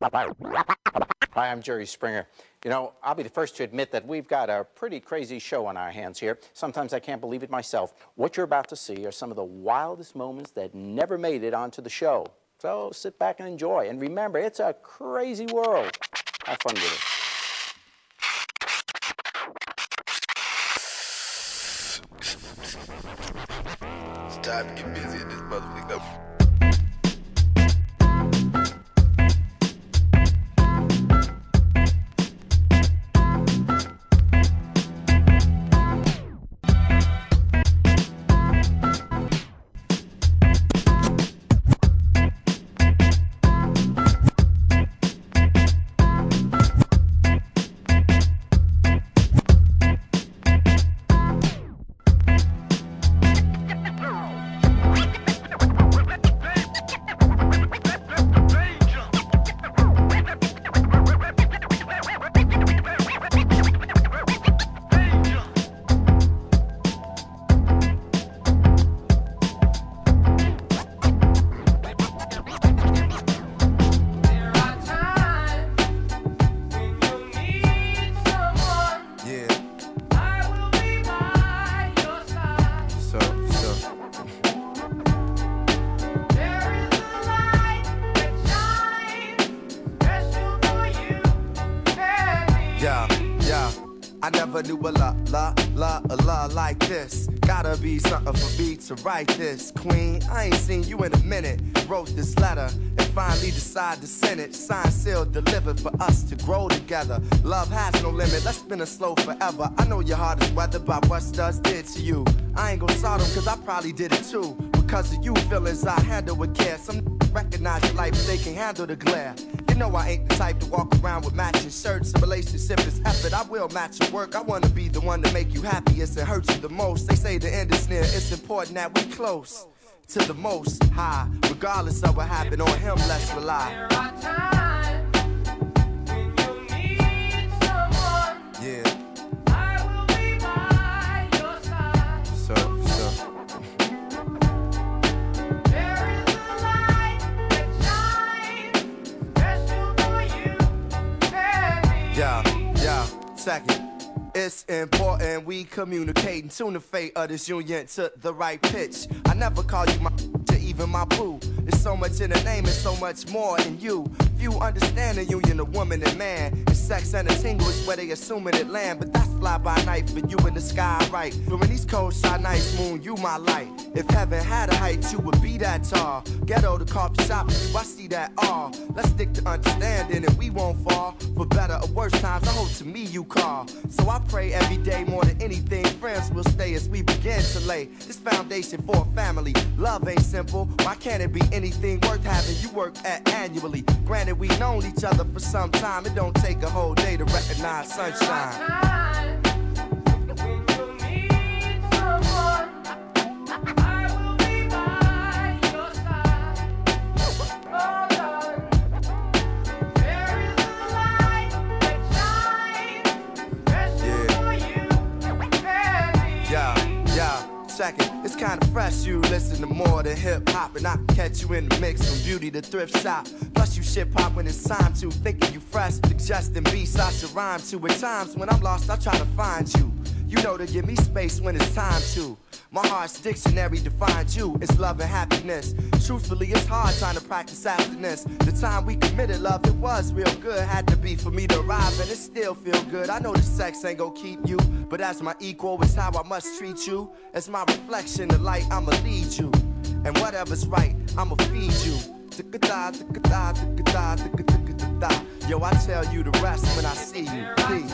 Hi, I'm Jerry Springer. You know, I'll be the first to admit that we've got a pretty crazy show on our hands here. Sometimes I can't believe it myself. What you're about to see are some of the wildest moments that never made it onto the show. So sit back and enjoy. And remember, it's a crazy world. Have fun with it. It's time to get busy in this motherfucker. I never knew a la like this. Gotta be something for me to write this. Queen, I ain't seen you in a minute. Wrote this letter and finally decided to send it. Signed, sealed, delivered for us to grow together. Love has no limit, let's spin it slow forever. I know your heart is weathered by what Studs did to you. I ain't gon' sort them cause I probably did it too. Because of you feelings I handle with care. Some recognize your life but they can handle the glare. You know I ain't the type to walk around with matching shirts. A relationship is effort, I will match your work. I wanna be the one to make you happiest and hurt you the most. They say the end is near, it's important that we close to the most high. Regardless of what happened on him, let's rely. There are times when you need someone. Yeah. I will be by your side. So. There is a light that shines, special for you and me. Yeah, second. It's important we communicate and tune the fate of this union to the right pitch. I never call you my to even my boo. There's so much in the name and so much more in you. Few understand the union of woman and man. And sex and a tingle is where they assuming it land. But that's fly by night for you in the sky, right? During these cold side nights, moon, you my light. If heaven had a height, you would be that tall. Ghetto, the coffee shop, I see that all. Let's stick to understanding and we won't fall. For better or worse times, I hope to me you call. So I pray every day more than anything, friends will stay as we begin to lay this foundation for a family. Love ain't simple, why can't it be anything worth having you work at annually? Granted, we known each other for some time, it don't take a whole day to recognize sunshine. Second, it's kinda fresh, you listen to more than hip-hop. And I can catch you in the mix from beauty to thrift shop. Plus you shit-pop when it's time to. Thinking you fresh, suggesting beats I should rhyme to. At times when I'm lost, I try to find you. You know to give me space when it's time to. My heart's dictionary defines you. It's love and happiness. Truthfully, it's hard trying to practice abstinence. The time we committed love, it was real good. Had to be for me to arrive, and it still feel good. I know the sex ain't gon' keep you, but as my equal, it's how I must treat you. As my reflection, the light, I'ma lead you. And whatever's right, I'ma feed you. Yo, I tell you the rest when I see you. Peace.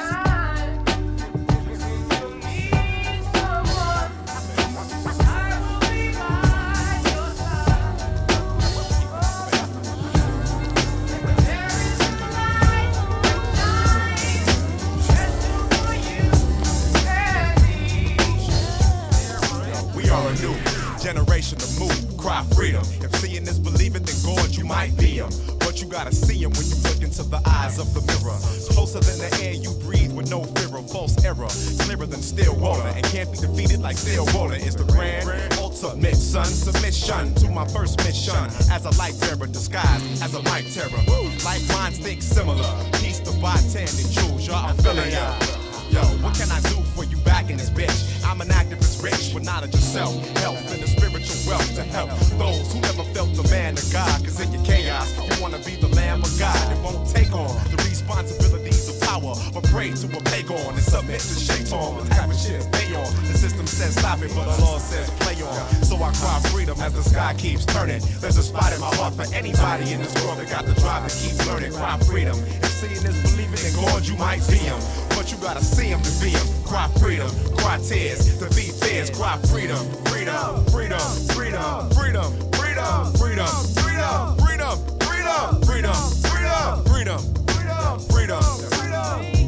Generation to move, cry freedom. If seeing is believing, then God, you might be him. But you gotta see him when you look into the eyes of the mirror. Closer than the air you breathe with no fear of false error. Clearer than still water and can't be defeated like still water. Is the grand ultimate son. Submission to my first mission as a light bearer disguised as a mic terror. Like minds think similar. Peace to bartending, choose ya. I'm feeling ya. Yo, what can I do for you back in this bitch? I'm an activist rich with knowledge of self, health, and the spiritual wealth to help those who never felt the man of God. Cause in your chaos, you wanna be the lamb of God that won't take on the responsibilities of power, but pray to a pagan and submit to Shaitan. What type of shit is they on? The system says stop it, but the law says play on. So I cry freedom as the sky keeps turning. There's a spot in my heart for anybody in this world that got the drive to keep learning. Cry freedom. If seeing is believing in God, you might be him. But you gotta see him to be him. Cry freedom, cry tears, defeat fears. Cry freedom, freedom, freedom, freedom, freedom, freedom, freedom, freedom, freedom, freedom, freedom, freedom, freedom, freedom, freedom, freedom.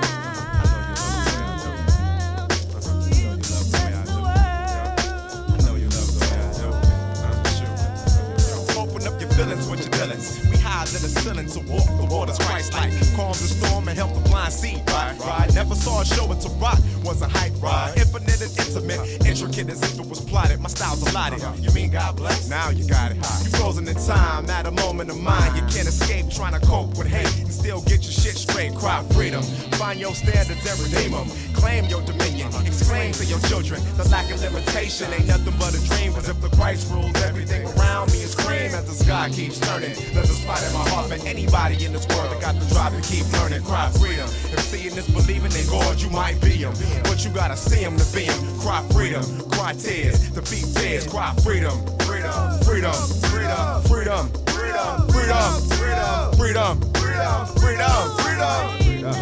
Feelings with your dealings. We higher than the ceiling to walk the waters Christ-like. Calm the storm and help the blind see. Ride. Never saw a show until rock was a hype ride. Infinite and intimate, intricate as if it was plotted. My style's allotted. You mean God bless? Now you got it. You frozen in time at a moment of mine. You can't escape trying to cope with hate and still get your shit straight. Cry freedom. Find your standards and redeem them. Claim your dominion. Exclaim to your children. The lack of limitation ain't nothing but a dream. Cause if the Christ rules, everything around me is cream as the sky keeps turning. There's a spot in my heart for anybody in this world that got the drive to keep learning. Cry freedom. If seeing is believing in God, you might be him. But you gotta see him to be him. Cry freedom. Cry tears. Defeat fears. Cry freedom. Freedom. Freedom. Freedom. Freedom. Freedom. Freedom. Freedom. Freedom. Freedom. Freedom. Freedom.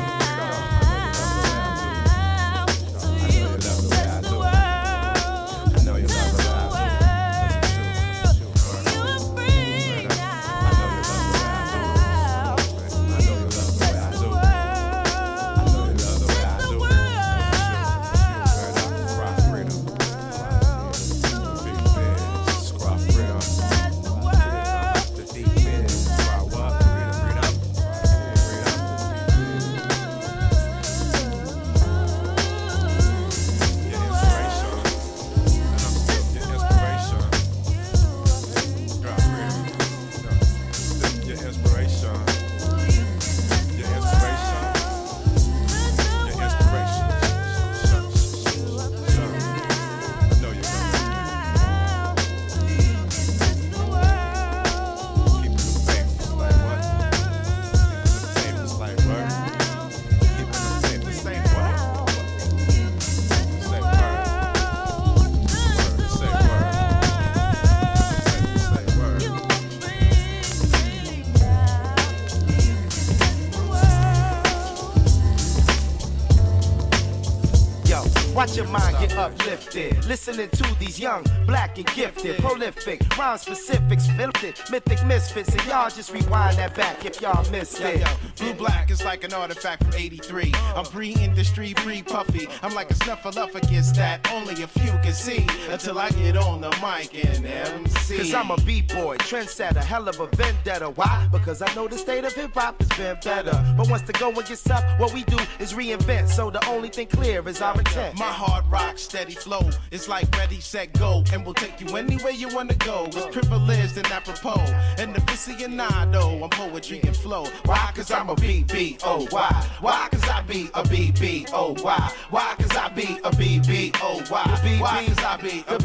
Watch your mind get uplifted. Listening to these young, black and gifted, prolific, rhyme specifics, filtered, mythic misfits, and y'all just rewind that back if y'all missed it. Blue Black is like an artifact from '83. I'm pre-industry, pre-puffy. I'm like a snuffleupagus that only a few can see until I get on the mic and MC. Cause I'm a B-boy, trendsetter, hell of a vendetta. Why? Because I know the state of hip-hop has been better. But once the going gets up, what we do is reinvent. So the only thing clear is our intent. My hard rock, steady flow. It's like ready, set, go. And we'll take you anywhere you wanna go. It's privileged and apropos. And the aficionado, I'm poetry and flow. Why? Cause I'm a B-B-O-Y. Why? Cause I be a B-B-O-Y. Why? Cause I be a B-B-O-Y. Why? Cause I be a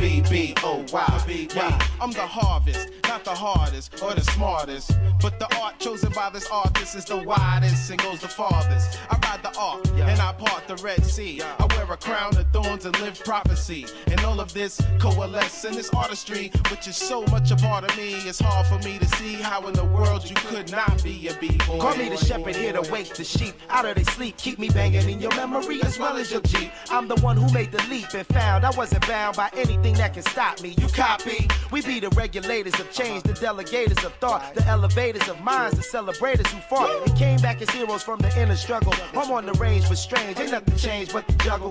B-B-O-Y. Yeah, I'm the harvest, not the hardest or the smartest. But the art chosen by this artist is the widest and goes the farthest. I ride the ark and I part the Red Sea. I wear a crown of thorns and live prophecy. And all of this coalesce in this artistry, which is so much a part of me. It's hard for me to see how in the world you could not be a B-boy. Call me the shepherd here to wake the sheep out of their sleep. Keep me banging in your memory as well as your Jeep. I'm the one who made the leap and found I wasn't bound by anything that can stop me. You copy? We be the regulators of change, the delegators of thought, the elevators of minds, the celebrators who fought and came back as heroes from the inner struggle. I'm on the range but strange, ain't nothing changed but the juggle.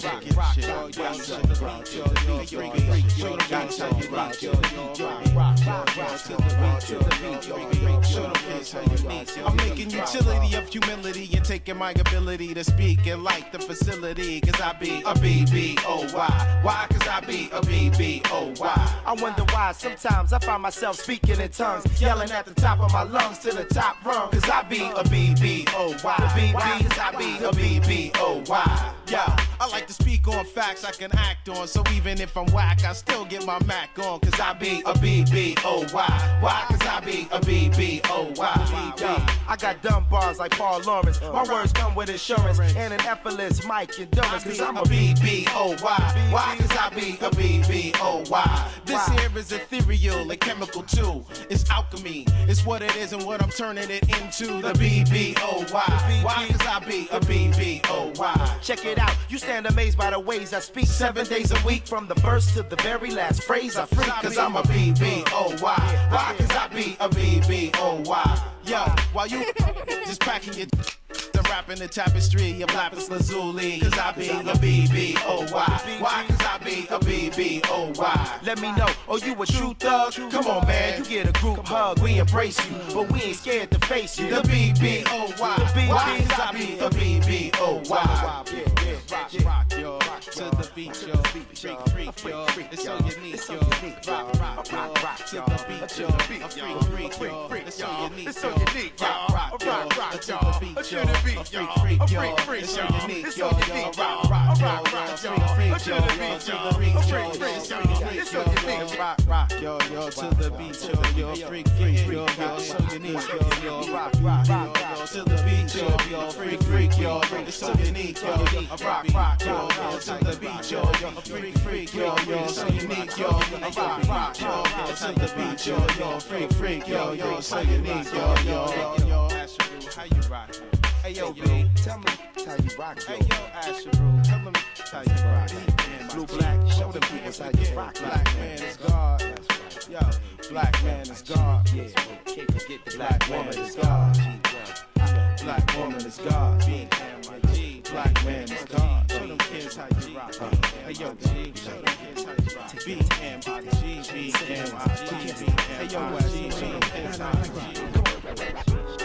rock, yo, yo, to the beat, yo, yo, freak, freak, yo, that's how you rock, yo, yo, rock, to the beat, yo, freak, show them kids how you rock. I'm making utility of humility and taking my ability to speak and like the facility, cause I be a B-B-O-Y. Why? Cause I be a B-B-O-Y. I wonder why sometimes I find myself speaking in tongues, yelling at the top of my lungs to the top rung. Cause I be a B-B-O-Y. Why? Cause I be a B-B-O-Y. Yeah, I like to speak on facts I can act on. So even if I'm whack, I still get my Mac on. Cause I be a B-B-O-Y. Why? Cause I be a B-B-O-Y. Yeah, I got dumb bars like Paul Lawrence. My words come with insurance and an effortless mic endurance. Cause I'm a B-B-O-Y. Why? Cause I be a B-B-O-Y. This here is ethereal and chemical too. It's alchemy. It's what it is and what I'm turning it into. The B-B-O-Y. Why? Cause I be a B-B-O-Y. Check it out, you stand amazed by the ways I speak 7 days a week. From the first to the very last phrase I freak. Cause I'm a B-B-O-Y. Why? Cause I be a B-B-O-Y. Yo, while you just packing your the rapping the tapestry of lapis lazuli. Cause I be a B-B-O-Y. Why? Cause I be a B-B-O-Y. Let me know, oh you a true thug? Come on man, you get a group hug, we embrace you, but we ain't scared to face you. The B-B-O-Y. Why? Cause I be a B-B-O-Y. Rock, yo, to the beat, yo, freak, yo, it's so unique, yo, rock, to the beat, yo, freak, yo, it's so unique, yo, rock, to the beat, yo, freak, yo, it's so unique, yo, rock, to the beat, yo, rock, yo, to the beat, yo, freak, yo, so unique, yo, rock, to the beat, yo, freak, yo, it's so unique, yo, rock, yo, to the beat, yo, freak, yo, so unique, yo, rock, yo, to the beat, yo, freak, yo, so unique, yo, Asheru, how you rock? Hey yo, B, tell me how you rock, yo. Hey yo, Asheru, tell them how you rock. Blue black, show them people how you rock. Black man is God. Yo, black man is God. Yeah, can't forget the black woman is God. Black woman is God. B-M-I-G. Black man is God. Show them kids how you rock. Hey yo, G, show them kids how you rock. B-M-I-G, B-M-I-G, hey yo, G, show them kids how you rock.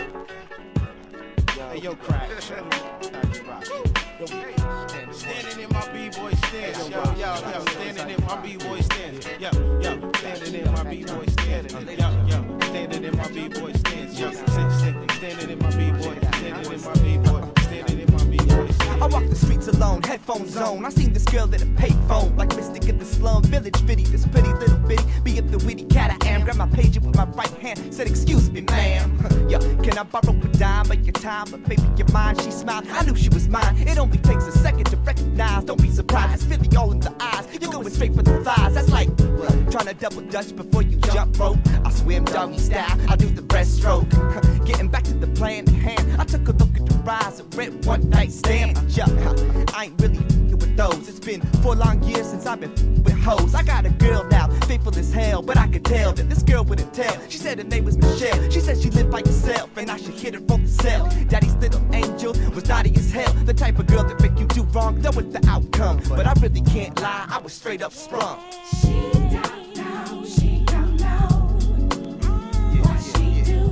Hey yo, crack, show them how you rock. Standing in my B-boy stance, yo, standing in my B-boy stance, yo, standing in my B-boy stance, yo, standing in my B-boy stance, yo, standing in my B-boy, standing in my B-boy, standing in my B-boy stance. I walk the streets alone, headphones on. I seen this girl at a payphone, like Mystic in the slum village bitty. This pretty little bitty, be up the witty cat I am. Grab my pager with my right hand, said excuse me ma'am. Yo, can I borrow a dime of your time? But baby, your mind, she smiled, I knew she was mine. It only takes a second to recognize, don't be surprised. It's really all in the eyes, you're going straight for the thighs. That's like trying to double dutch before you jump rope. I swim doggy style, I do the breaststroke. Getting back to the plan at hand, I took a look at the rise of red one night stand. I ain't really with those. It's been 4 long years since I've been with hoes. I got a girl now, faithful as hell, but I could tell that this girl wouldn't tell. She said her name was Michelle. She said she lived by herself, and I should hit her from the cell. Daddy's little angel was naughty as hell, the type of girl that make you do wrong, know what the outcome. But I really can't lie, I was straight up sprung. She don't know, she don't know what she do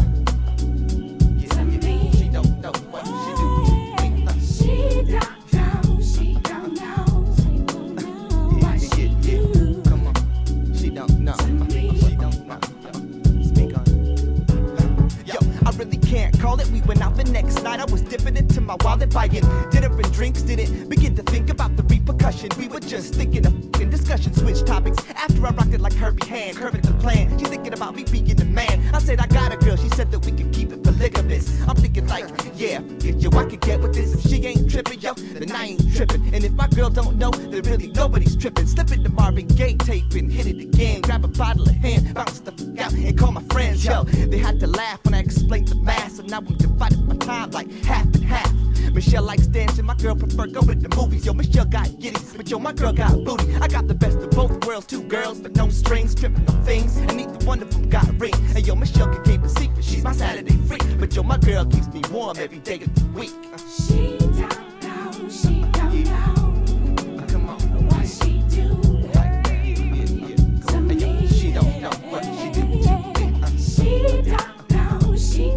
to me. She don't know what she do. She don't know, she don't know what she do. Come on, she don't know. She don't know. Speak on. Yo, I really can't call it. We went out the next night. I was dipping into my wallet, buying dinner and drinks. Didn't begin to think about the repercussion. We were just thinking of f***ing discussion. Switch topics after I rocked it like Herbie Hand, curving the plan. She thinking about me being the man. I said I got a girl. She said that we could keep it polygamous. I'm thinking like, yeah, if yo, I could get with this. If she ain't tripping, yo, then I ain't tripping. And if my girl don't know, then really nobody's tripping. Slipping the Marvin Gaye tape and hit it again. Grab a bottle of hand, bounce the f*** out, and call my friends. Yo, they had to laugh when I explained the math. So now we divided my time like half and half. Michelle likes dancing, my girl prefer going to movies. Yo, Michelle got giddies, but yo, my girl got booty. I got the best of both worlds, 2 girls, but no strings, tripping on things, and neither one of them got a ring. And yo, Michelle can keep a secret, she's my Saturday freak. But yo, my girl keeps me warm every day of the week. She don't know, she don't know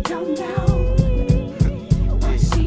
don't know what she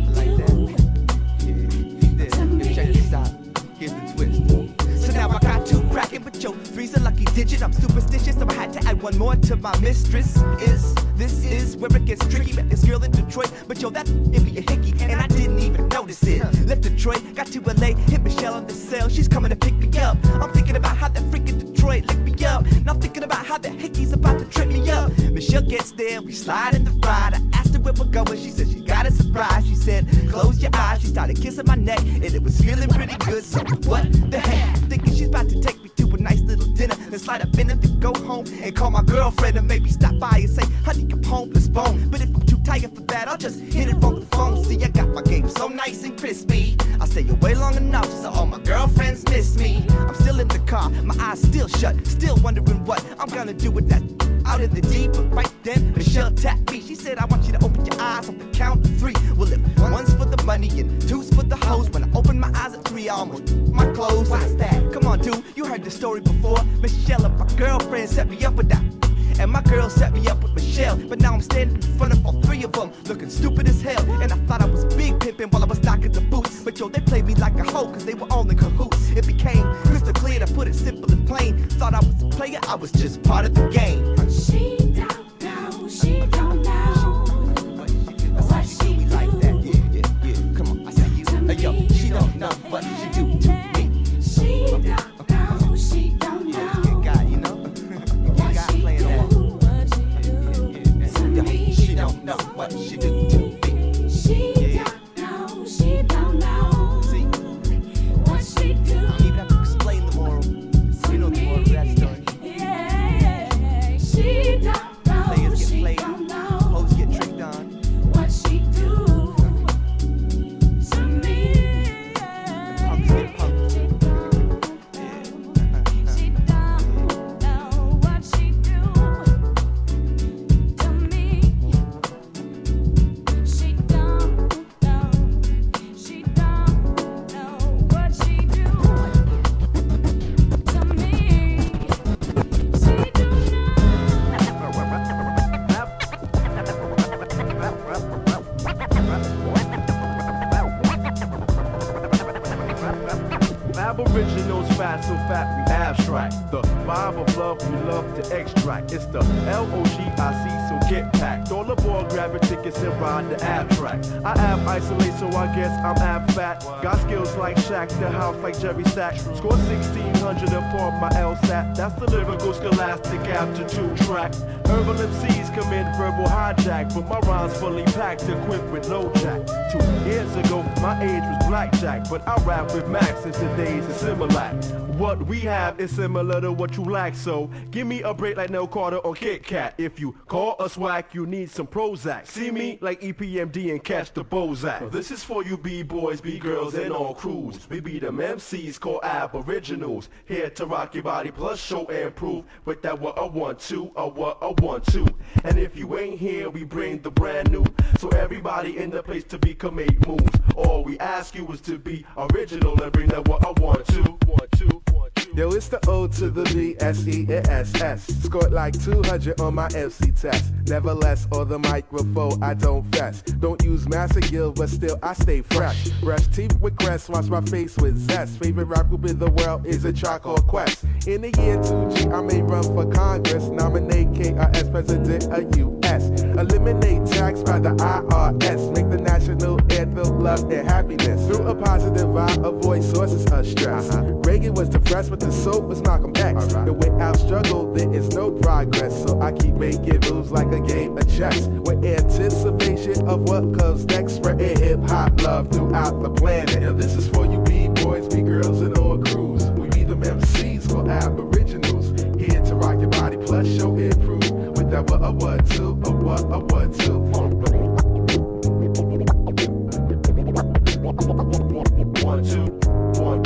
Check this out. Here's the twist. So now I got two cracking, but yo, three's a lucky digit. I'm superstitious, so I had to add one more to my mistress. This is where it gets tricky. Met this girl in Detroit, but yo, that it be a hickey, and I didn't even notice it. Left Detroit, got to LA, hit Michelle on the cell. She's coming to pick me up. I'm thinking about how that freaking Detroit licked me up. Now I'm thinking about how that hickey's about to trip me up. Michelle gets there, we slide in the ride. I asked her where we're going, she said she got a surprise. She said, close your eyes. She started kissing my neck, and it was feeling pretty good. So what the heck? I'm thinking she's about to take me to a nice little dinner, then slide up in it to go home and call my girlfriend and maybe stop by and say, honey, come home, let's bone. But if I'm too tired for that, I'll just hit it on the phone. See, I got my game so nice and crispy. I stay away long enough so all my girlfriends miss me. I'm still in the car, my eyes still shut, still wondering what I'm gonna do with that out in the deep. But right then, Michelle tapped me. She said, I want you to open your eyes on the count of three. Well, if one's for the money and two's for the hoes, when I open my eyes at three, I almost my clothes. Why's that? Come on, dude, you heard the story before. Michelle and my girlfriend set me up with that. And my girl set me up with Michelle. But now I'm standing in front of all three of them, looking stupid as hell. And I thought I was big pimpin' while I was knocking the boots. But yo, they played me like a hoe, cause they were all in cahoots. It became crystal clear, to put it simple and plain. Thought I was a player, I was just part of the game. She don't know, she don't know what she do. Like that, yeah. Come on, I see you. Hey yo, she don't know what she do to me. She don't know, she don't know God, you know? what God she playing that. do. To me, She don't know what she do to me. she don't know, she don't know See, what she do. I don't even have to explain the moral. You know the moral of that story. Yeah, she don't know, Players get she played, don't know hoes get tricked on. what she do to me. Punks get punked. She don't know what she do to me. She don't know. She don't know what she do to me. She do Aboriginals fat, so fat we abstract. The vibe of love we love to extract. It's the LOGIC, so get packed. All aboard, grab your tickets and ride the abstract. I ab isolate, so I guess I'm ab fat. Got skills like Shaq, the house like Jerry Stack. Score 1600 upon my LSAT. That's the lyrical scholastic aptitude track. Herbal MCs commit verbal hijack, but my rhymes fully packed, equipped with low jack. 2 years ago, my age was blackjack, but I rap with Max since the days of Similac. What we have is similar to what you lack, so give me a break like Nell Carter or Kit Kat. If you call us whack, you need some Prozac. See me like EPMD and catch the Bozak. This is for you B-boys, B-girls, and all crews. We be them MCs called Aboriginals, here to rock your body plus show and prove with that what I want to, or what I want to. And if you ain't here, we bring the brand new, so everybody in the place to become 8 moves. All we ask you is to be original and bring that what I want to. Yo, it's the O to the B, S-E and S-S. Scored like 200 on my MC test. Nevertheless, or the microphone, I don't fess. Don't use massive gill, but still I stay fresh. Brush teeth with crest, wash my face with zest. Favorite rap group in the world is a Charcoal Quest. In the year 2G, I may run for Congress. Nominate KRS President of U.S. Eliminate tax by the IRS. Make the national anthem love and happiness. Through a positive vibe, avoid sources of stress. Reagan was depressed, but the soap was Malcolm X. And without struggle, there is no progress. So I keep making moves like a game of chess. With anticipation of what comes next. Spreading hip-hop love throughout the planet. And this is for you B-boys, B-girls, and all crews. We be them MCs called Aboriginals. Here to rock your body plus show and prove. With that what I want to, or what I want to. 1, 2, 1.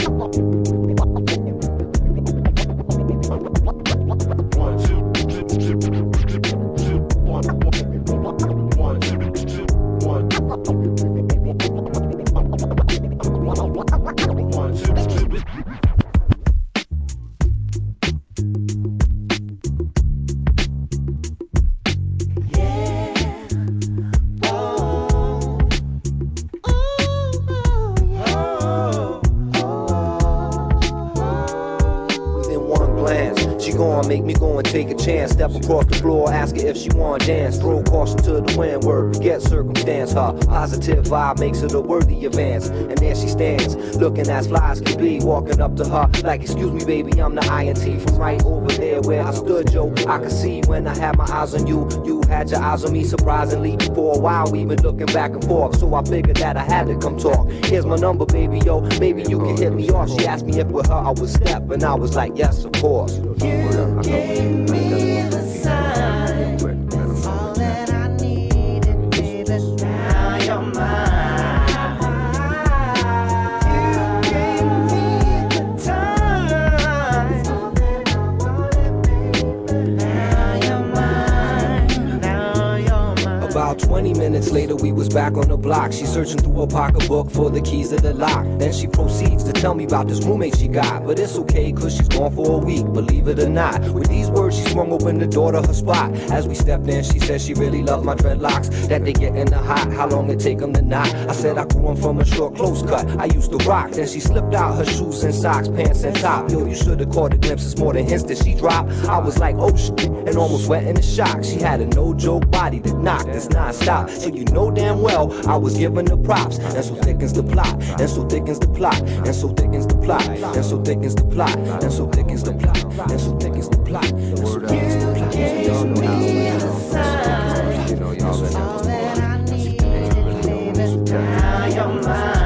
1, 2, 2, 1. 1, 2, 2, 1. 1, 2, 2. Yeah. make me go and take a chance. Step across the floor, ask her if she wanna dance. Throw caution to the wind, word, forget circumstance. Her positive vibe makes it a worthy advance. And there she stands, looking as fly as can be. Walking up to her like, excuse me baby, I'm the INT. From right over there where I stood, yo, I could see when I had my eyes on you. You had your eyes on me, surprisingly. For a while we been looking back and forth, so I figured that I had to come talk. Here's my number, baby, yo, maybe you can hit me off. She asked me if with her I would step, and I was like, yes, of course. You gave me the sign, all that I needed, baby. Now you're mine. You gave me the time, all that I wanted, baby. Now you're mine. Now you're mine. About 20 minutes later, we was back on the block. She searching through her pocketbook for the keys to the lock. Then she proceeds to tell me about this roommate she got. But it's okay, cause she's gone for a week, believe it or not. With these words, she swung open the door to her spot. As we stepped in, she said she really loved my dreadlocks, that they get in the hot, how long it take them to knot. I said I grew them from a short close cut, I used to rock. Then she slipped out her shoes and socks, pants and top. Yo, you should've caught a glimpse, it's more than hints that she dropped. I was like, oh shit, and almost went in the shock. She had a no-joke body that knocked this non-stop. So you know damn well I was giving the props. And so thickens the plot, and so thickens the plot, and so thickens the plot, and so thickens the plot, and so thickens the plot, and so thickens the plot, and so thickens the plot. Gave me the sign, all that I needed, baby. Now you're mine.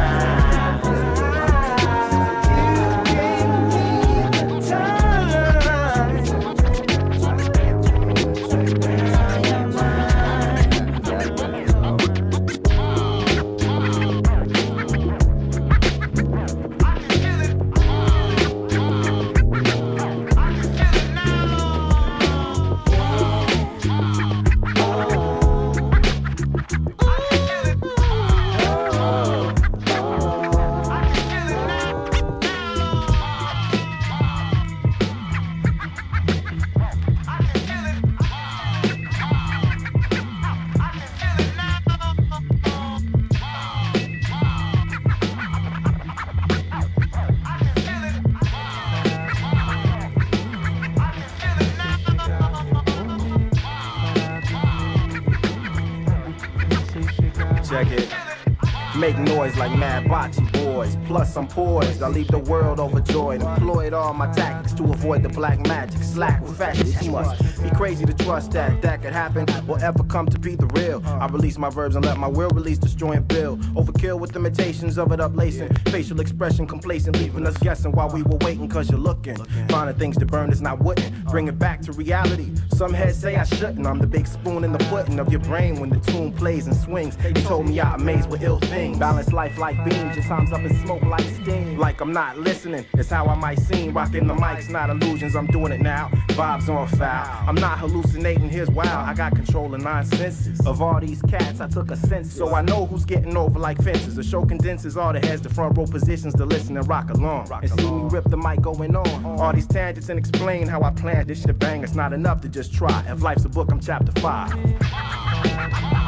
Check it. Make noise like mad bocce boys. Plus I'm poised, I leave the world overjoyed. Employed all my tactics to avoid the black magic. Slack with fashion, she must be crazy to trust that could happen or ever come to be the real. I release my verbs and let my will release, destroy and build. Overkill with imitations of it uplacing. Facial expression complacent, leaving us guessing while we were waiting. Cause you're looking, finding things to burn is not wouldn't. Bring it back to reality. Some heads say I shouldn't. I'm the big spoon in the pudding of your brain when the tune plays and swings. They told me I amazed with ill things. Balance life like beams, your time's up in smoke like steam. Like I'm not listening, it's how I might seem. Rocking the mics, not illusions, I'm doing it now. Vibes on foul, I'm not hallucinating, here's wild. I got control of 9 senses. Of all these cats, I took a sense. So I know who's getting over like fences. The show condenses all the heads to front row positions to listen and rock along. And see me rip the mic going on. All these tangents and explain how I planned this shit bang. It's not enough to just try. If life's a book, I'm chapter 5.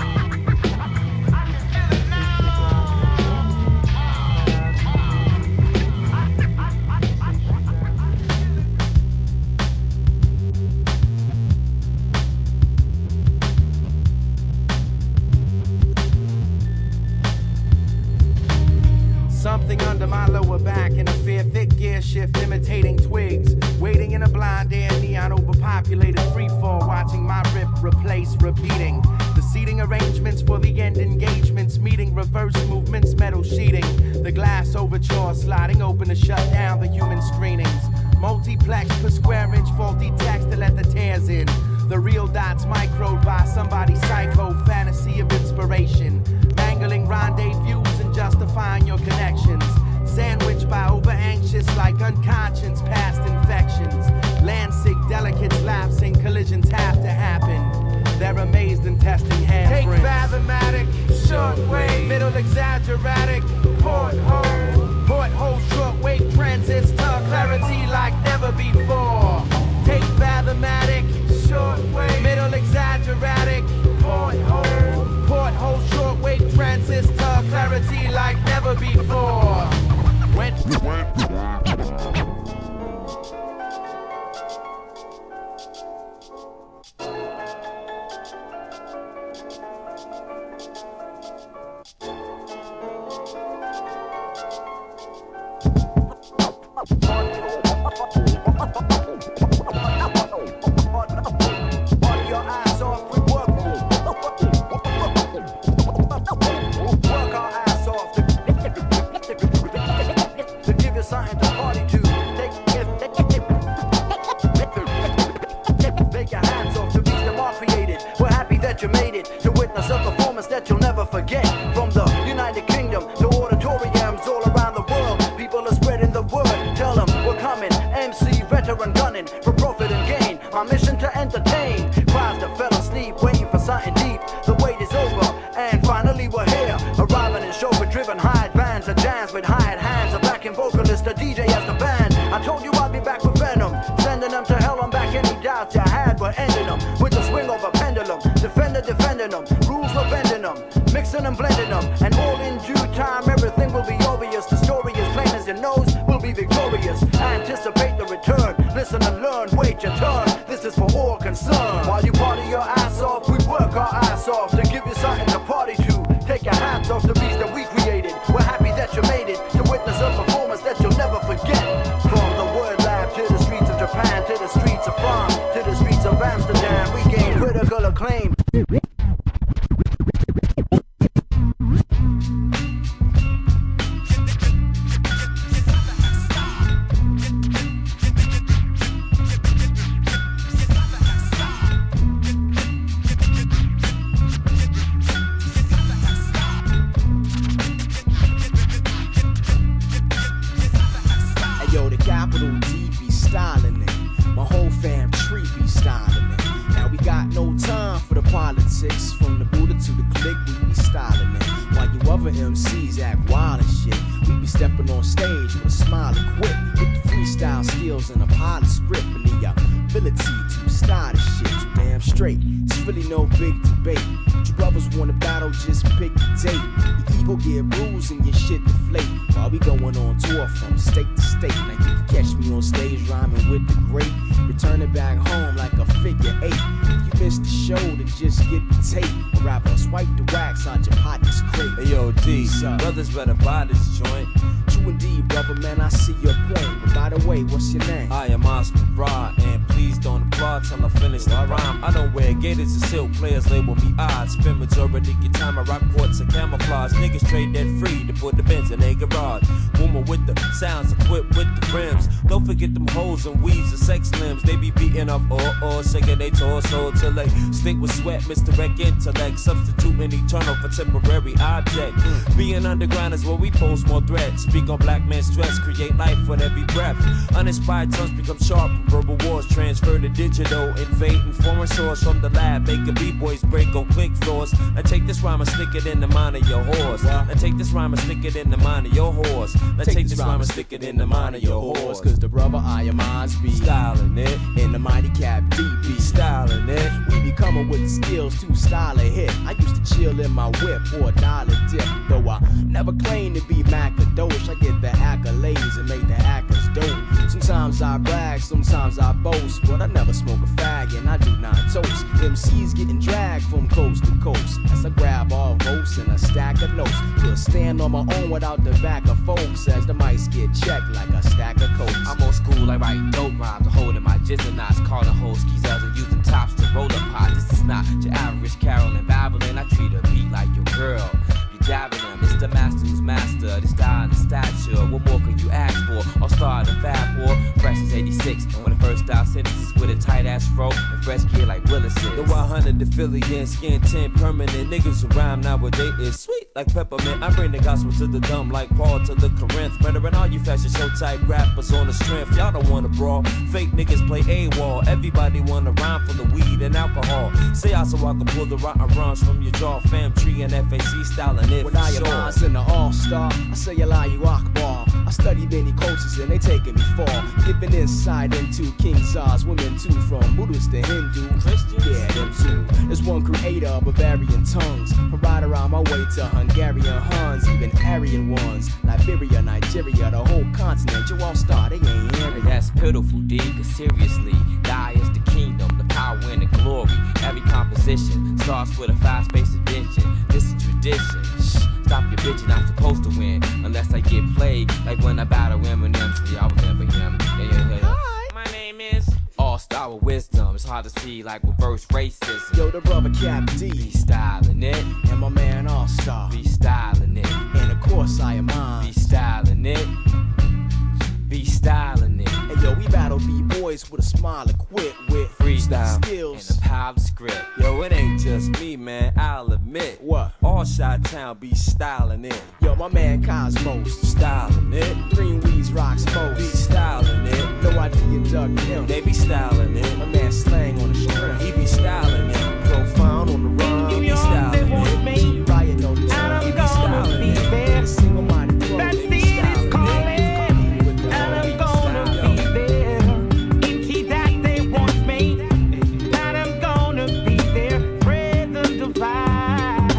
Something under my lower back in a fair thick gear shift imitating twigs. Waiting in a blind air neon overpopulated freefall, watching my rip replace repeating. The seating arrangements for the end engagements, meeting reverse movements, metal sheeting. The glass overture sliding open to shut down the human screenings. Multiplex per square inch, faulty text to let the tears in. The real dots microed by somebody's psycho fantasy of inspiration. Mangling rendezvous and justifying your connections. Sandwiched by over-anxious like unconscious past infections. Land-sick delegates lapsing, collisions have to happen. They're amazed and testing handprints. Take fathmatic, shortwave, middle exaggeratic, porthole, shortwave transits, talk clarity like never before. Take fathmatic, shortwave, middle exaggeratic, porthole, shortwave transits, talk clarity like never before. You made it to witness a performance that you'll never forget. From the United Kingdom to auditoriums all around the world, people are spreading the word. Tell them we're coming, MC, veteran gunning for profit and gain. My mission to entertain crowds that fell asleep, waiting for something deep. The wait is over, and finally we're here. Arriving in chauffeur-driven hired vans, a jams with hired hands, a backing vocalist, a DJ as the band. I told you I'd be back with venom, sending them to hell. I'm back. Any doubts you had, we're ending them with the swing of a pendulum. Defending them, rules for bending them, mixing and blending them, and all in due time everything will be obvious. The story is plain as your nose, we'll be victorious. Anticipate the return, listen and learn, wait your turn. This is for all concerned. While you party your ass off, we work our ass off to give you something to party to. Take your hats off the beats that we created. We're happy that you made it to witness a performance that you'll never forget. From the word lab to the streets of Japan, to the streets of France, to the streets of Amsterdam, we gain critical acclaim. From the Buddha to the click, we be styling it. While you other MCs act wild and shit, we be stepping on stage with a smile equipped with the freestyle skills and a pilot script and the ability to style the shit. You damn straight, it's really no big debate. You brothers wanna battle, just pick the date. Your ego get bruised and your shit deflate. While we going on tour from state to state. Now you can catch me on stage rhyming with the great, returning back home like a figure 8. If you missed the show, then just get the tape. Or rather, swipe the wax out your pocket's crate. Hey yo, D, brothers better buy this joint. True indeed, brother, man, I see your point. But by the way, what's your name? I am Oscar Bra, and please don't applaud till I finish the rhyme. I don't wear gators and silk, players label me odd. Spend majority of your time, I rock quartz and camouflage. Niggas trade that free to put the Benz in their garage. Woman with the sounds equipped with the rims. Don't forget them hoes and weaves and sex limbs. They be beating up or shaking they torso till they stink with sweat. Misdirect intellect, substituting eternal for temporary object. Being underground is where we pose more threats. Speak on black man's stress, create life with every breath. Uninspired tongues become sharp from verbal wars. Transfer to digital, invading foreign source from the lab. Making b-boys break on click floors. I take this rhyme and stick it in the mind of your horse. I take this rhyme and stick it in the mind of your horse. I take this rhyme and stick it in the mind of your horse. Cause the brother I am Oz be styling it. In the mighty cap DB styling it. We be coming with the skills to style a hit. I used to chill in my whip for $1 dip. Though I never claim to be Macadosh, I get the accolades and make the hackers dope. Sometimes I brag, sometimes I boast, but I never smoke a fag and I do not toast. MCs getting dragged from coast to coast as I grab all votes and a stack of notes. To stand on my own without the back of folks as the mics get checked like a stack of coats. I'm old school, like writing dope rhymes, I'm holding my jizzle knots, calling hoes skeezers and using tops to roll up pot. This is not your average caroling, babbling. I treat a beat like your girl. You jabbing them, it's the master who's master, the style and the stature. What more could you ask for? All star the Fab Four, fresh as 86. When the first style sentences with a tight ass fro and fresh gear like Willis is. The 100 the Philly and skin 10 permanent. Niggas around nowadays is sweet like peppermint. I bring the gospel to the dumb like Paul to the Corinth. Murdering all you fashion show type rappers on the strength. Y'all don't wanna brawl. Fake niggas play AWOL. Everybody wanna rhyme for the weed and alcohol. Say I so I can pull the rotten rhymes from your jaw. Fam tree and FAC styling it. When I am Oz in the all-star, I say Allahu Akbar. I study many cultures and they taking me far. Giving insight into King Tsar's women too. From Buddhist to Hindu, Christian, yeah, them too. There's one creator of Bavarian tongues. I ride around my way to Hungarian Huns, even Aryan ones. Liberia, Nigeria, the whole continent. You all star, they ain't hearing. That's pitiful, D, cause seriously, thy is the kingdom, the power and the glory. Every composition Starts with a fast-paced invention. This is tradition. Shh, stop your bitch, you're not supposed to win unless I get played. Like when I battle Eminem. Yeah, I remember him. Yeah. Hi, my name is All-Star with wisdom. It's hard to see like reverse racism. Yo, the brother Cap D. Be styling it. And my man All-Star. Be styling it. And of course I am on. Be styling it. Be styling it. Hey yo, we battle B-boys with a smile equipped with freestyle skills and the power of the script. Yo, it ain't just me, man, I'll admit. What? All Chi-Town be styling it. Yo, my man Cosmos. Styling it. Green Weeds rocks most. Be styling it. No idea Doug Kim. They be styling it. My man Slang on the string. He be styling it. Profound on the run. He be styling it. Riot no time. He be styling it. There. Single minded pro. That seed is calling. And I'm gonna be there. Into that they want me. And I'm gonna be there. Spread the divide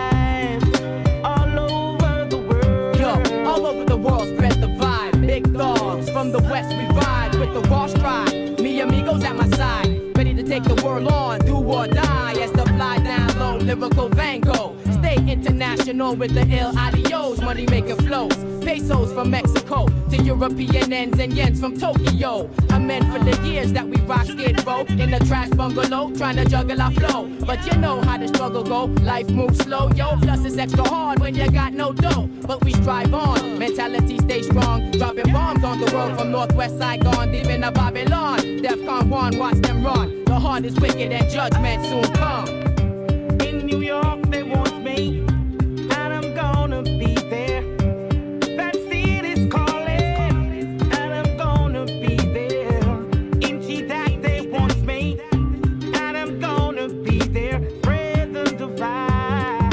all over the world. Yo, all over the world, spread the vibe. Big dogs from the west, we ride with the raw stride. Me amigos at my side, ready to take the world on, do or die. As the fly down low, lyrical Van Gogh. Stay international with the ill adios, money making flows. Pesos from Mexico to European ends and yens from Tokyo. I'm meant for the years that we rock Skid Row in a trash bungalow, trying to juggle our flow. But you know how the struggle go, life moves slow, yo. Plus it's extra hard when you got no dough. But we strive on, mentality stay strong. Dropping bombs on the world from Northwest Saigon, deep in Babylon. DEFCON 1, watch them run. The heart is wicked and judgment soon come. In New York they want me. And I'm gonna be there. That seed is calling. And I'm gonna be there. Into that they want me. And I'm gonna be there. Spread the divide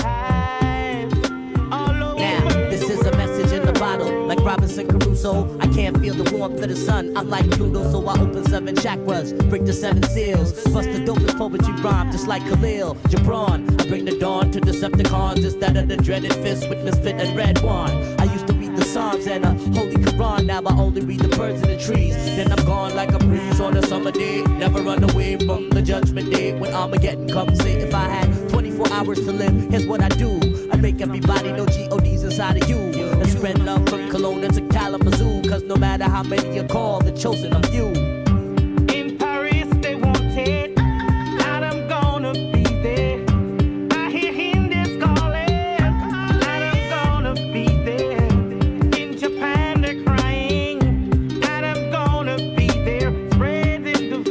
all over. Now, this is a message in the bottle, like Robinson Crusoe. I can't feel the warmth of the sun. I'm like Pluto, so I open 7 chakras, break the 7 seals. Bust the dopest poetry rhyme, just like Khalil Gibran. I bring the dawn to Decepticons instead of the dreaded fist with Misfit and Red Wand. I used to read the Psalms and a Holy Quran. Now I only read the birds and the trees. Then I'm gone like a breeze on a summer day. Never run away from the judgment day when Armageddon comes. Say if I had 24 hours to live, here's what I do. I make everybody know G.O.D's inside of you. And spread love from Kelowna to Kalamazoo. Cause no matter how many you call, the chosen are few. In Paris they wanted. And I'm gonna be there. I hear Hindus calling. And I'm gonna be there. In Japan they're crying. And I'm gonna be there. Spreading the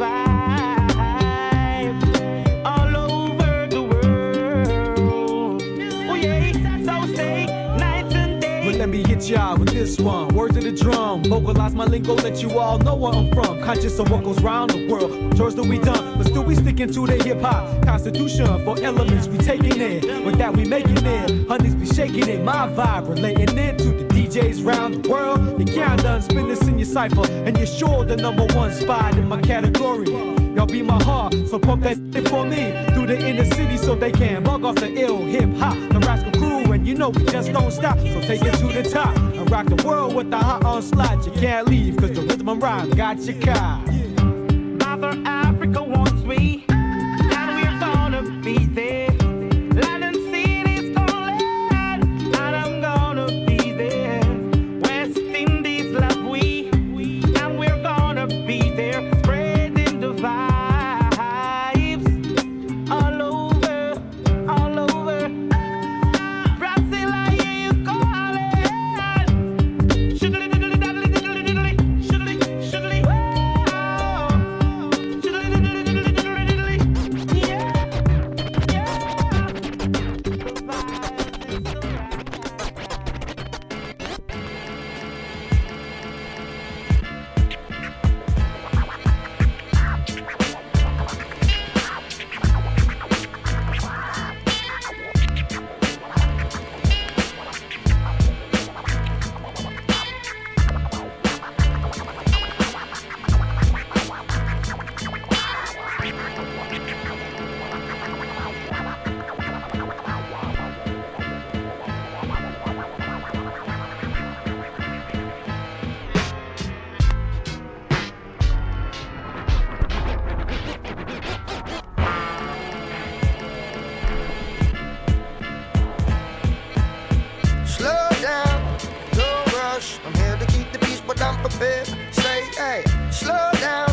vibe all over the world. Oh yeah, so say night and day. But let me hit y'all with this one. Words of the drum, vocalize my lingo, let you all know where I'm from. Conscious of what goes round the world. Chores that we done, but still we sticking to the hip hop constitution. For elements we taking it, with that we making it. Honeys be shaking it, my vibe relating it to the DJs round the world. You can't done spin this in your cipher, and you're sure the #1 spot in my category. Y'all be my heart, so pump that shit for me through the inner city so they can bug off the ill hip hop. The Rascal Crew, and you know we just don't stop. So take it to the top and rock the world with the hot onslaught. You can't leave, cause the rhythm and rhyme got you caught. Mother Africa wants me. And we're gonna be there. London City's calling. And I'm gonna be there. West Indies love we. And we're gonna be there. Spreading the vibes all over, all over. Brazil, I hear you calling. Shiddly, diddly, diddly, diddly, diddly, shiddly, shiddly. prepared. Say, hey, slow down,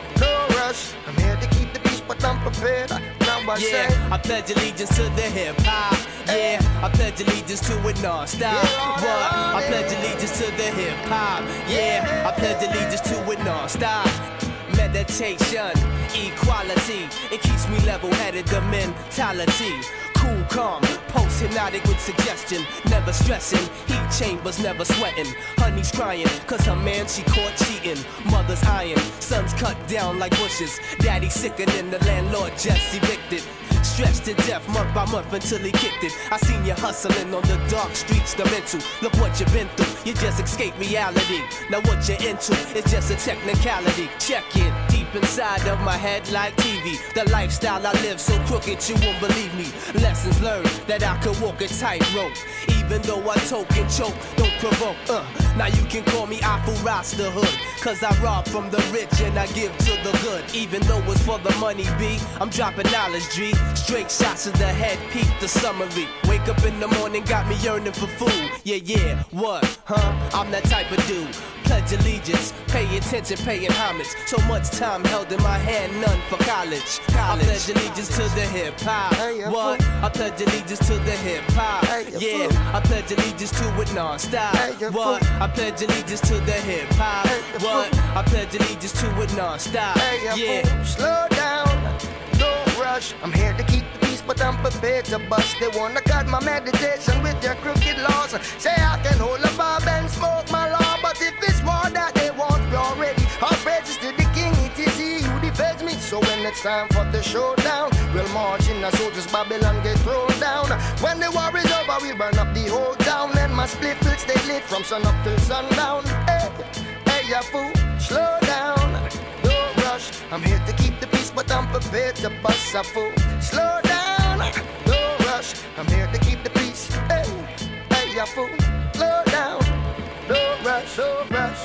no rush. I'm here to keep the peace, but I'm prepared. Now I say, I pledge allegiance to the hip hop. Yeah, I pledge allegiance to it non-stop. What? I pledge allegiance to the hip hop. Yeah, I pledge allegiance to it non-stop. Meditation, equality, it keeps me level-headed, the mentality. Cool, calm, post-hypnotic with suggestion, never stressing, heat chambers never sweating. Honey's crying, cause her man she caught cheating. Mother's iron, sons cut down like bushes. Daddy sicker than the landlord just evicted. Stretched to death month by month until he kicked it. I seen you hustling on the dark streets, the mental. Look what you've been through, you just escaped reality. Now what you're into is just a technicality. Check it, deep inside of my head like TV. The lifestyle I live so crooked you won't believe me. Lessons learned that I could walk a tightrope. Even though I toke and choke, don't provoke. Now you can call me Afu Rasta Hood, cause I rob from the rich and I give to the good. Even though it's for the money, B, I'm dropping knowledge, G. Straight shots to the head, peep the summary. Wake up in the morning, got me yearning for food. Yeah, what, huh? I'm that type of dude. Pledge allegiance, pay attention, paying homage. So much time held in my hand, none for college. I pledge allegiance to the hip hop. What? I pledge allegiance to the hip hop. Yeah, I pledge allegiance to it non-stop. What? I pledge allegiance to the hip hop. What? I pledge allegiance to it non-stop. Yeah. Slow down, don't rush. I'm here to keep the peace, but I'm prepared to bust. They wanna cut my meditation with their crooked laws. Say I can hold a bob and smoke my law, but if it's war that they want, we already are registered the king. It is he who defends me. So when it's time for the showdown, we'll march in the soldiers Babylon get thrown down. When the war is over, we'll burn up the whole town, and my split will stay lit from sun up till sundown. Hey, ya fool, slow down, don't rush. I'm here to keep the peace, but I'm prepared to bust a fool. Slow down, don't rush. I'm here to keep the peace. Hey, ya fool, slow down, don't rush, don't rush.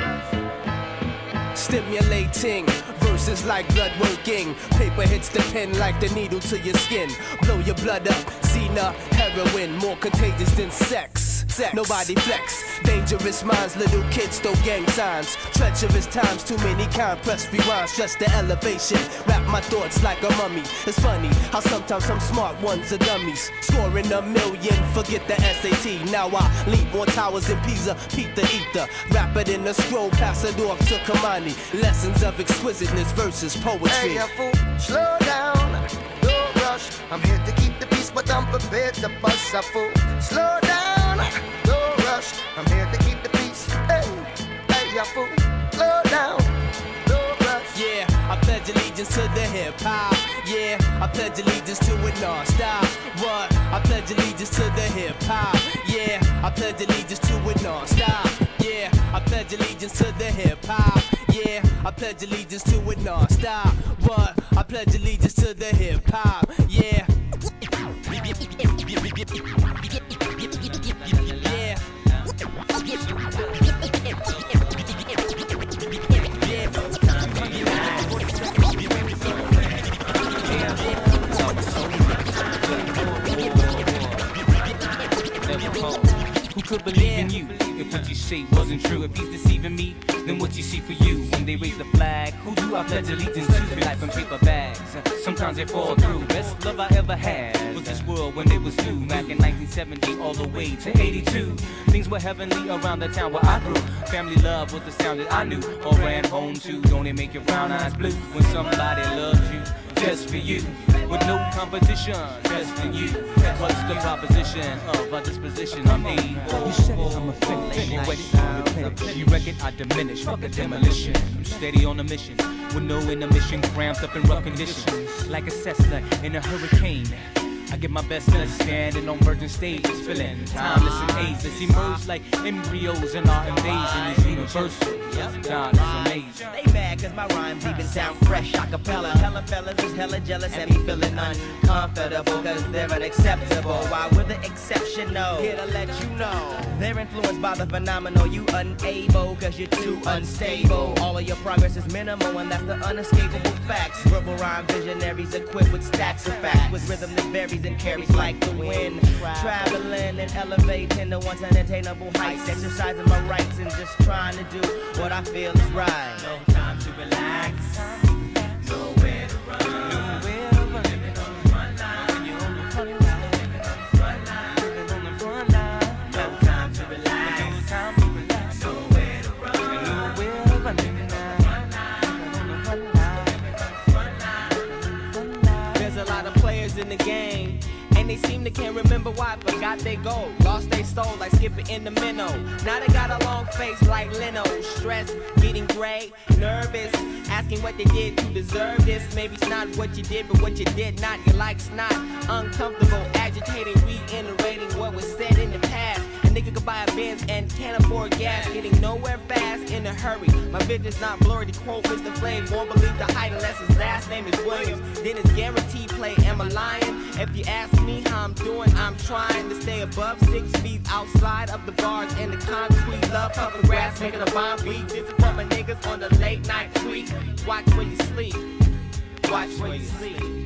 Stimulating verses like blood working. Paper hits the pen like the needle to your skin. Blow your blood up. Xena, heroin, more contagious than sex. Nobody flex. Dangerous minds, little kids throw gang signs. Treacherous times, too many compressed rewinds. Just the elevation. Wrap my thoughts like a mummy. It's funny how sometimes some smart ones are dummies. Scoring a million, forget the SAT. Now I leap on towers in Pisa, Pete the ether. Wrap it in a scroll, pass it off to Kamani. Lessons of exquisiteness versus poetry. Hey, ya fool, slow down, don't rush. I'm here to keep the peace, but I'm prepared to bust a fool. Slow down, don't rush. I'm here to keep the peace. Hey, ya fool, slow down, don't rush. Yeah, I pledge allegiance to the hip hop. Yeah, I pledge allegiance to it non-stop. What? I pledge allegiance to the hip hop. Yeah, I pledge allegiance to it non-stop. Yeah, I pledge allegiance to the hip hop. Yeah, I pledge allegiance to it non-stop. What? I pledge allegiance to the hip hop. Yeah. Who could believe in you if what you say wasn't true? If he's deceiving me, then what you see for you? When they raise the flag, who do I pledge allegiance to? Life in paper bags, sometimes they fall through. Best love I ever had was this world when it was new. Back in 1970 all the way to 82. Things were heavenly around the town where I grew. Family love was the sound that I knew or ran home to. Don't it make your brown eyes blue when somebody loves you? Just for you, with no competition, just for you. What's the proposition of a disposition I'm able? You said it, I'm offended. You reckon I diminish, fuck a demolition. I'm steady on a mission, with no intermission, cramped up in rough conditions. Like a Cessna in a hurricane, I give my best to standing on virgin stages, feeling timeless and ageless. Emerge like embryos in our invasion is universal. God is amazing. They mad cause my rhymes even sound fresh acapella. Hella fellas is hella jealous and be feeling uncomfortable cause they're unacceptable. While we're the exceptional, here to let you know they're influenced by the phenomenal. You unable cause you're too unstable. All of your progress is minimal and that's the unescapable facts. Verbal rhyme visionaries equipped with stacks of facts with rhythm that varies carries and carries like the wind. Traveling and elevating to once unattainable heights. Exercising my rights and just trying to do what I feel is right. No time to relax. Nowhere to run. Nowhere to run. Living on the front line. You're on the front line. Living on the front line. Living on the front line. No time to relax. No time to relax. Nowhere to run. Nowhere to run. Living on the front line. There's a lot of players in the game, and they seem to can't remember why, forgot they goal, lost they soul like skipping in the minnow. Now they got a long face like Leno, stressed, getting gray, nervous, asking what they did to deserve this. Maybe it's not what you did, but what you did not. Your like's not uncomfortable, agitating, reiterating what was said in the past. A nigga could buy a Benz and can't afford gas, getting nowhere fast in a hurry. My vision's not blurry, to quote Mr. Flame, won't believe the height unless his last name is Williams. Then it's guaranteed play, am I lying? If you ask me how I'm doing, I'm trying to stay above 6 feet outside of the bars and the concrete. Love pumping grass, making a bomb beat. This is for my niggas on the late night tweet. Watch when you sleep. Watch when you sleep.